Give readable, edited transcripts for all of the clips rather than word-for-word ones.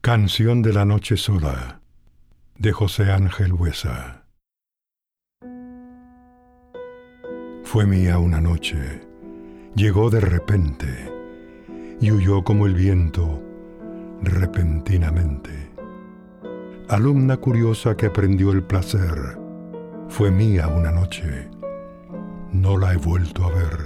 Canción de la noche sola, de José Ángel Buesa. Fue mía una noche, llegó de repente y huyó como el viento repentinamente. Alumna curiosa que aprendió el placer, fue mía una noche, no la he vuelto a ver.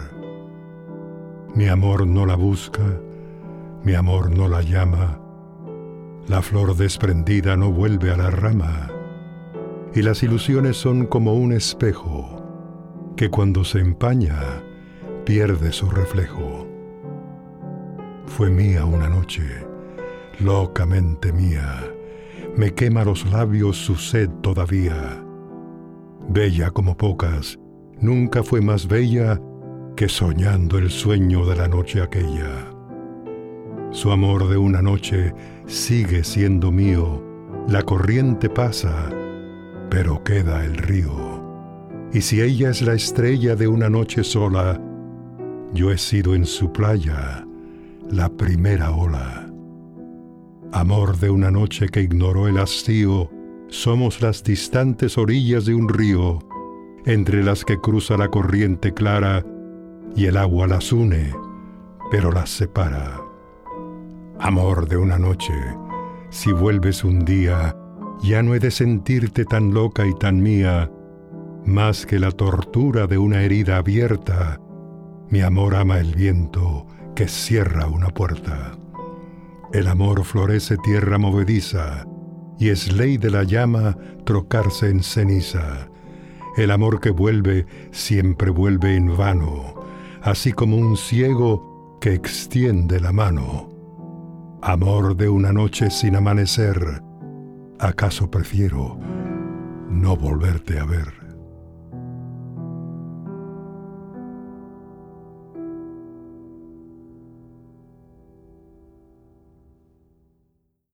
Mi amor no la busca, mi amor no la llama, la flor desprendida no vuelve a la rama, y las ilusiones son como un espejo que cuando se empaña pierde su reflejo. Fue mía una noche, locamente mía, me quema los labios su sed todavía. Bella como pocas, nunca fue más bella que soñando el sueño de la noche aquella. Su amor de una noche sigue siendo mío, la corriente pasa, pero queda el río. Y si ella es la estrella de una noche sola, yo he sido en su playa la primera ola. Amor de una noche que ignoró el hastío, somos las distantes orillas de un río, entre las que cruza la corriente clara y el agua las une, pero las separa. Amor de una noche, si vuelves un día, ya no he de sentirte tan loca y tan mía, más que la tortura de una herida abierta. Mi amor ama el viento que cierra una puerta. El amor florece tierra movediza, y es ley de la llama trocarse en ceniza. El amor que vuelve siempre vuelve en vano, así como un ciego que extiende la mano. Amor de una noche sin amanecer, ¿acaso prefiero no volverte a ver?